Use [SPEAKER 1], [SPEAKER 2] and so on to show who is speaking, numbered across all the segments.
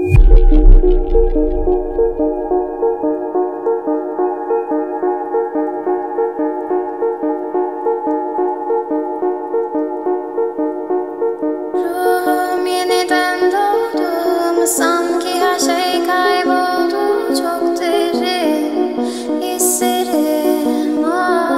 [SPEAKER 1] Ruhum yeniden doğdu ama sanki her şey kayboldu. Çok derin hislerim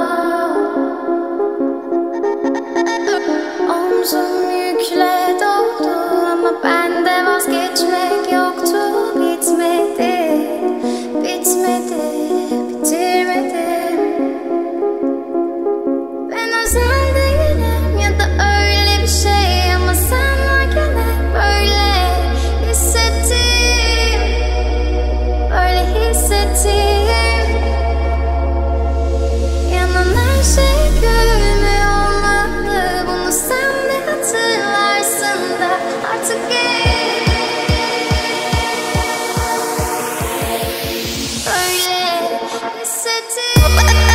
[SPEAKER 1] Omzum yükle doldu ama bende vazgeçmek yoktu. Bitmedi, bitmedi, bitirmedim. Ben özel değilim ya da öyle bir şey ama sen varken hep böyle hissettim, böyle hissettim. Yanan her şey gülme olmalı, bunu sen de hatırlarsın da artık böyle hissettim.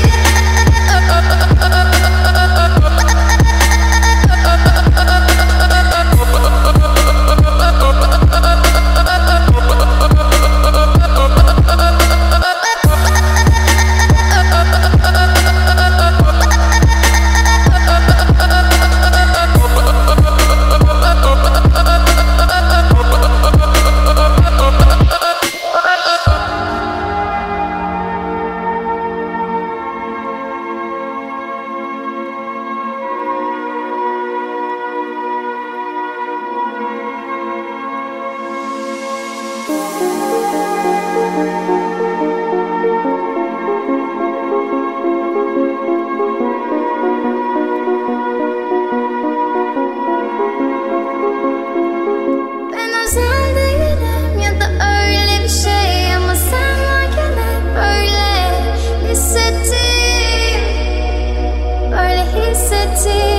[SPEAKER 1] Ben özel değilim ya da öyle bir şey ama sen varken hep böyle hissettim, böyle hissettim.